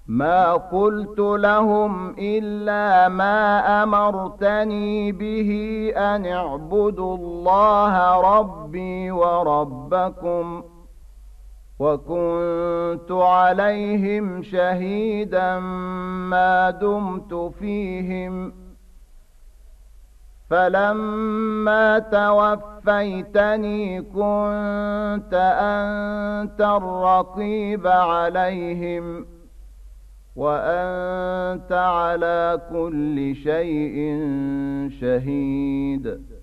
ما قلت لهم إلا ما أمرتني به أن اعبدوا الله ربي وربكم وكنت عليهم شهيدا ما دمت فيهم فلما توفيتني كنت أنت الرقيب عليهم وأنت على كل شيء شهيد